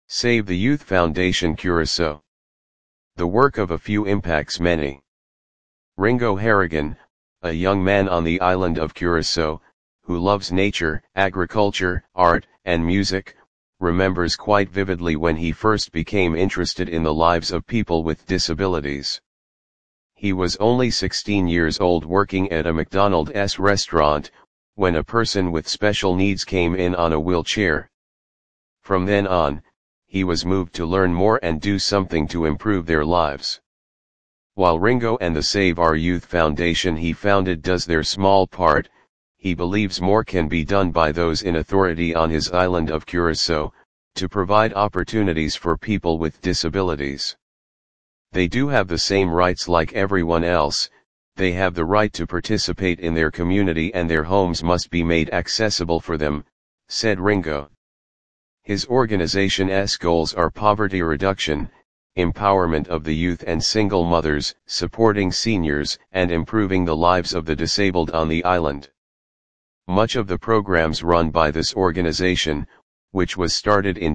Save the Youth Foundation Curacao. The work of a few impacts many. Ringo Harrigan, a young man on the island of Curacao, who loves nature, agriculture, art, and music, remembers quite vividly when he first became interested in the lives of people with disabilities. He was only 16 years old working at a McDonald's restaurant, when a person with special needs came in on a wheelchair. From then on, he was moved to learn more and do something to improve their lives. While Ringo and the Save Our Youth Foundation he founded does their small part, he believes more can be done by those in authority on his island of Curacao, to provide opportunities for people with disabilities. They do have the same rights like everyone else, they have the right to participate in their community and their homes must be made accessible for them, said Ringo. His organization's goals are poverty reduction, empowerment of the youth and single mothers, supporting seniors, and improving the lives of the disabled on the island. Much of the programs run by this organization, which was started in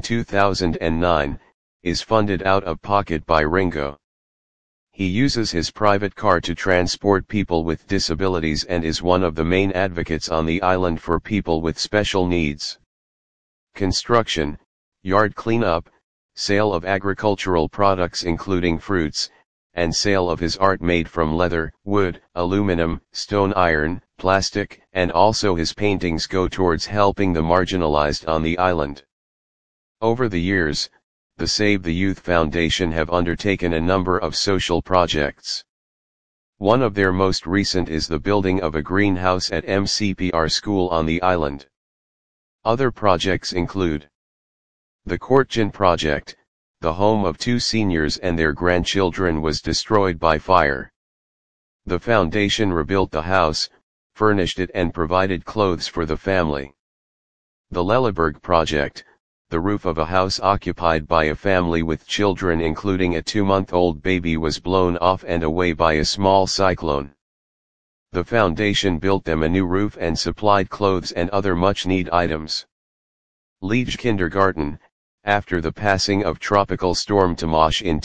2009, is funded out of pocket by Ringo. He uses his private car to transport people with disabilities and is one of the main advocates on the island for people with special needs. Construction, yard cleanup, sale of agricultural products including fruits, and sale of his art made from leather, wood, aluminum, stone iron, plastic, and also his paintings go towards helping the marginalized on the island. Over the years, the Save the Youth Foundation have undertaken a number of social projects. One of their most recent is the building of a greenhouse at MCPR school on the island. Other projects include the Courtjan project. The home of 2 seniors and their grandchildren was destroyed by fire. The foundation rebuilt the house, furnished it and provided clothes for the family. The Lilleberg project. The roof of a house occupied by a family with children including a 2-month-old baby was blown off and away by a small cyclone. The foundation built them a new roof and supplied clothes and other much-needed items. Liege Kindergarten. After the passing of Tropical Storm Tomasz in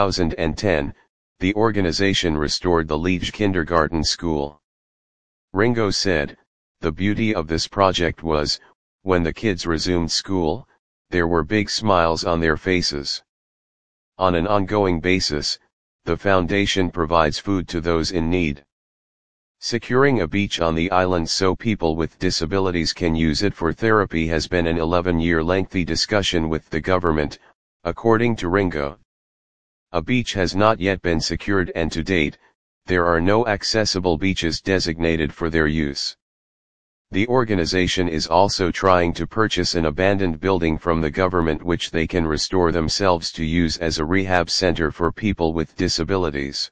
2010, the organization restored the Liege Kindergarten School. Ringo said, "The beauty of this project was, when the kids resumed school, there were big smiles on their faces." On an ongoing basis, the foundation provides food to those in need. Securing a beach on the island so people with disabilities can use it for therapy has been an 11-year lengthy discussion with the government, according to Ringo. A beach has not yet been secured and to date, there are no accessible beaches designated for their use. The organization is also trying to purchase an abandoned building from the government which they can restore themselves to use as a rehab center for people with disabilities.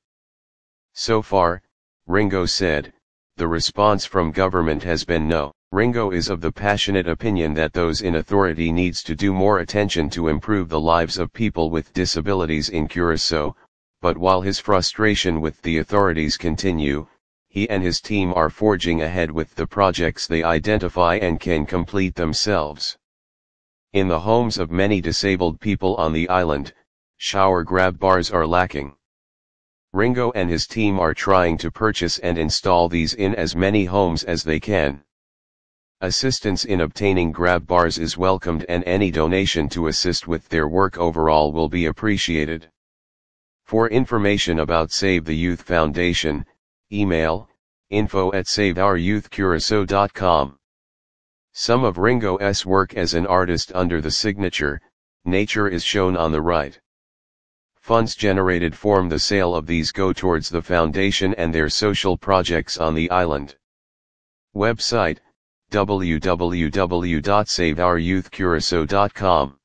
So far, Ringo said, the response from government has been no. Ringo is of the passionate opinion that those in authority needs to do more attention to improve the lives of people with disabilities in Curacao, but while his frustration with the authorities continue, he and his team are forging ahead with the projects they identify and can complete themselves. In the homes of many disabled people on the island, shower grab bars are lacking. Ringo and his team are trying to purchase and install these in as many homes as they can. Assistance in obtaining grab bars is welcomed and any donation to assist with their work overall will be appreciated. For information about Save the Youth Foundation, email, info@saveouryouthcuracao.com. Some of Ringo's work as an artist under the signature, Nature is shown on the right. Funds generated from the sale of these go towards the foundation and their social projects on the island. Website, www.saveouryouthcuracao.com